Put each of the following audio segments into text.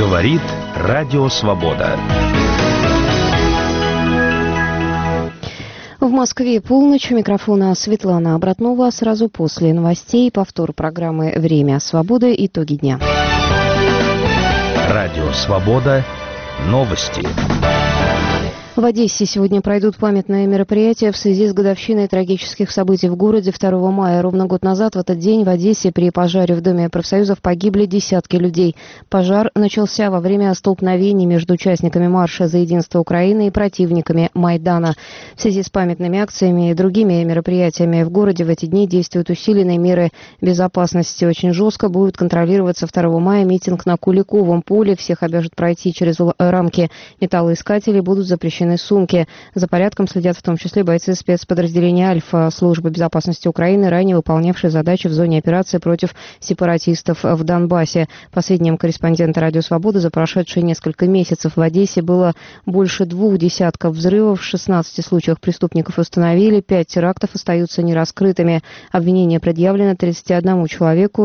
Говорит Радио Свобода. В Москве полночь. У микрофона Светлана Обратнова. Сразу после новостей повтор программы «Время свободы. Итоги дня». Радио Свобода. Новости. В Одессе сегодня пройдут памятные мероприятия в связи с годовщиной трагических событий в городе 2 мая. Ровно год назад в этот день в Одессе при пожаре в Доме профсоюзов погибли десятки людей. Пожар начался во время столкновений между участниками марша за единство Украины и противниками Майдана. В связи с памятными акциями и другими мероприятиями в городе в эти дни действуют усиленные меры безопасности. Очень жестко будет контролироваться 2 мая митинг на Куликовом поле. Всех обяжут пройти через рамки металлоискателей, будут запрещены сумки. За порядком следят в том числе бойцы спецподразделения «Альфа» Службы безопасности Украины, ранее выполнявшие задачи в зоне операции против сепаратистов в Донбассе. По сведениям корреспондента «Радио Свобода», за прошедшие несколько месяцев в Одессе было больше 2 десятков взрывов. В 16 случаях преступников установили, 5 терактов остаются нераскрытыми. Обвинения предъявлено 31 человеку,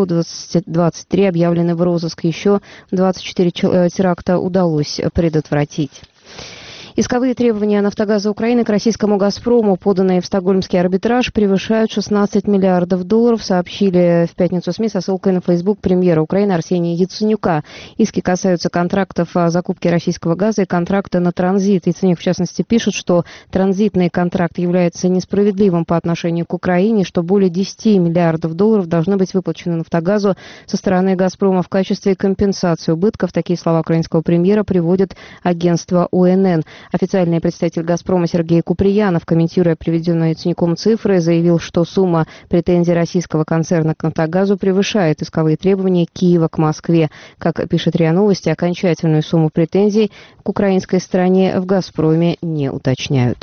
23 объявлены в розыск. Еще 24 теракта удалось предотвратить. Исковые требования «Нафтогаза Украины» к российскому «Газпрому», поданные в стокгольмский арбитраж, превышают 16 миллиардов долларов, сообщили в пятницу СМИ со ссылкой на Facebook премьера Украины Арсения Яценюка. Иски касаются контрактов о закупке российского газа и контракта на транзит. Яценюк, в частности, пишет, что транзитный контракт является несправедливым по отношению к Украине, что более 10 миллиардов долларов должны быть выплачены «Нафтогазу» со стороны «Газпрома» в качестве компенсации убытков. Такие слова украинского премьера приводит агентство УНН. Официальный представитель «Газпрома» Сергей Куприянов, комментируя приведенные Яценюком цифры, заявил, что сумма претензий российского концерна к «Нафтогазу» превышает исковые требования Киева к Москве. Как пишет РИА Новости, окончательную сумму претензий к украинской стороне в «Газпроме» не уточняют.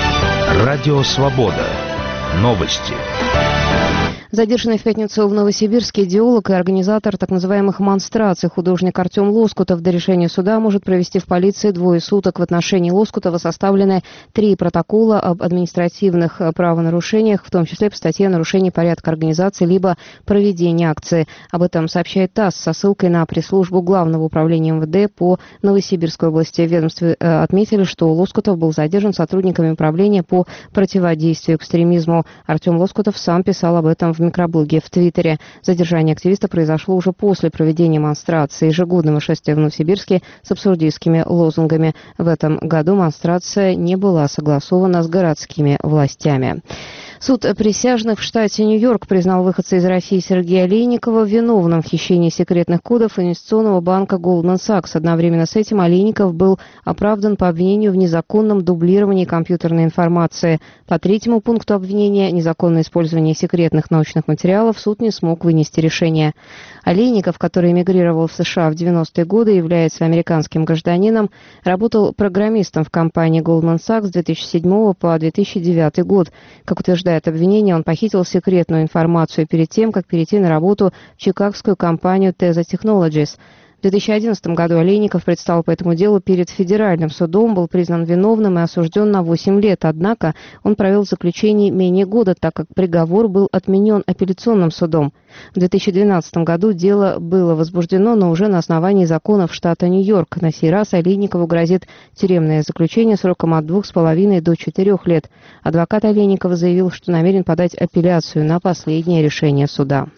Радио Свобода. Новости. Задержанный в пятницу в Новосибирске идеолог и организатор так называемых монстраций художник Артем Лоскутов до решения суда может провести в полиции 2 суток. В отношении Лоскутова составлены 3 протокола об административных правонарушениях, в том числе по статье «Нарушение порядка организации либо проведения акции». Об этом сообщает ТАСС со ссылкой на пресс-службу Главного управления МВД по Новосибирской области. В ведомстве отметили, что Лоскутов был задержан сотрудниками управления по противодействию экстремизму. Артем Лоскутов сам писал об этом в микроблоге в Твиттере. Задержание активиста произошло уже после проведения монстрации ежегодного шествия в Новосибирске с абсурдистскими лозунгами. В этом году монстрация не была согласована с городскими властями. Суд присяжных в штате Нью-Йорк признал выходца из России Сергея Олейникова виновным в хищении секретных кодов инвестиционного банка Goldman Sachs. Одновременно с этим Олейников был оправдан по обвинению в незаконном дублировании компьютерной информации. По 3-му пункту обвинения незаконное использование секретных научных материалов суд не смог вынести решение. Олейников, который эмигрировал в США в 90-е годы, является американским гражданином, работал программистом в компании Goldman Sachs с 2007 по 2009 год. Как утверждает обвинение, он похитил секретную информацию перед тем, как перейти на работу в чикагскую компанию Teza Technologies. В 2011 году Олейников предстал по этому делу перед федеральным судом, был признан виновным и осужден на 8 лет. Однако он провел в заключении менее года, так как приговор был отменен апелляционным судом. В 2012 году дело было возбуждено, но уже на основании законов штата Нью-Йорк. На сей раз Олейникову грозит тюремное заключение сроком от 2,5 до 4 лет. Адвокат Олейникова заявил, что намерен подать апелляцию на последнее решение суда.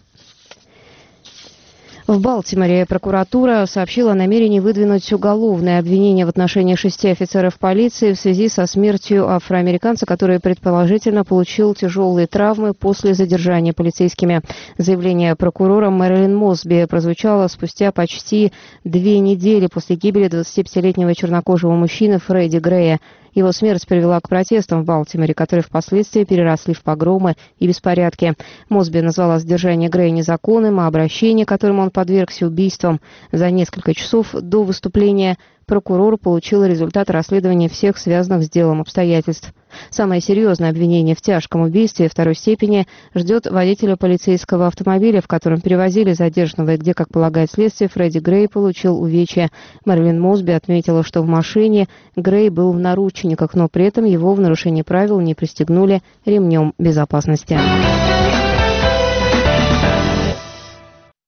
В Балтиморе прокуратура сообщила о намерении выдвинуть уголовное обвинение в отношении 6 офицеров полиции в связи со смертью афроамериканца, который предположительно получил тяжелые травмы после задержания полицейскими. Заявление прокурора Мэрилин Мосби прозвучало спустя почти 2 недели после гибели 25-летнего чернокожего мужчины Фредди Грея. Его смерть привела к протестам в Балтиморе, которые впоследствии переросли в погромы и беспорядки. Мосби назвала задержание Грея незаконным, а обращение, которым он подвергся убийствам за несколько часов до выступления, прокурор получил результат расследования всех связанных с делом обстоятельств. Самое серьезное обвинение в тяжком убийстве 2-й степени ждет водителя полицейского автомобиля, в котором перевозили задержанного, и где, как полагает следствие, Фредди Грей получил увечья. Мэрилин Мосби отметила, что в машине Грей был в наручниках, но при этом его в нарушении правил не пристегнули ремнем безопасности.